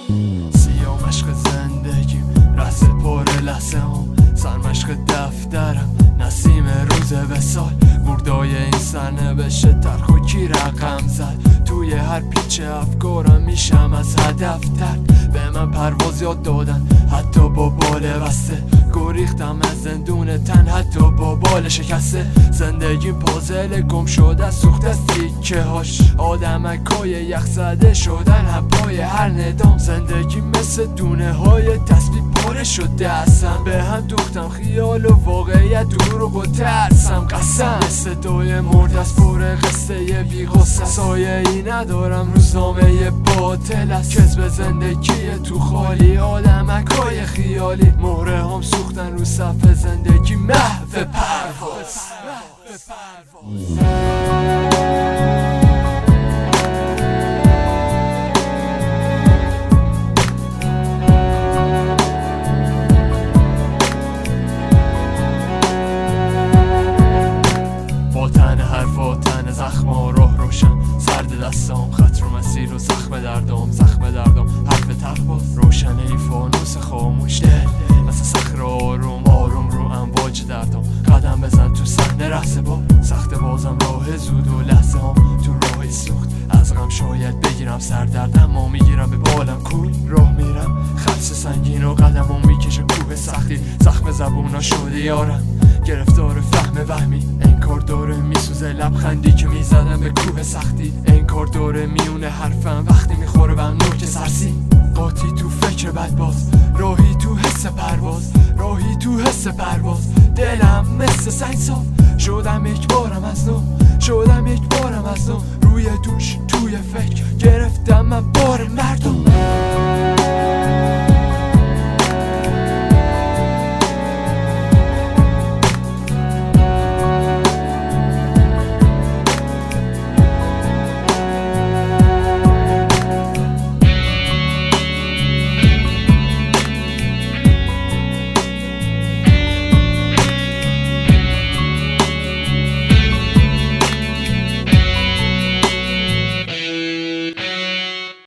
سیاه مشق زندگیم رس پر لحظه هم سرمشق دفترم نسیم روز وصال مردای این سرنوشت تلخ و کی رقم زد توی هر پیچ افکارم میشم از هدف تر به من پرواز یاد دادن حتی با بال بسته گریختم از زندون تن حتی با بال شکسته زندگیم پازل گم شده سوخت از تیکه هاش آدمکای یخ زده شدن حبای هر ندام زندگیم مثل دونه های تسبیح پاره شده اصلا به هم دوختم خیال و واقعیت دروغ و ترسم قسم صدای مرد از پر قصه بی غصه سایه ای ندارم روزنامه باطل است کذب زندگی تو خالی آدمکای خیالی مهره هم سوختن رو صفحه زندگی محو پرواز با تن حرفا تن زخما راه روشن سرد دستام خط رو مسیر و زخم دردام حرف تلخ باز روشنه ای فانوس خاموش دل مثل صخره آروم رو امواج دردام قدم بزن تو صحنه رهسه با سخت بازم راه زود و لحظه هم تو راهی سوخت از غم شاید بگیرم سردرد اما میگیرم به بالم کول راه میرم خلص سنگین و قدمم میکشه کوه سختی زخم زبونا شده یارم گرفتار فهم وهمی انکار داره میسوزه لبخندی که میزدم به کوه سختی انکار داره میونه حرفم وقتی میخوره بهم نوک سرسی قاطی تو فکر بدباز راهی تو حس پرواز دلم مثل سنگ صاف شدم یک بارم از نو شدم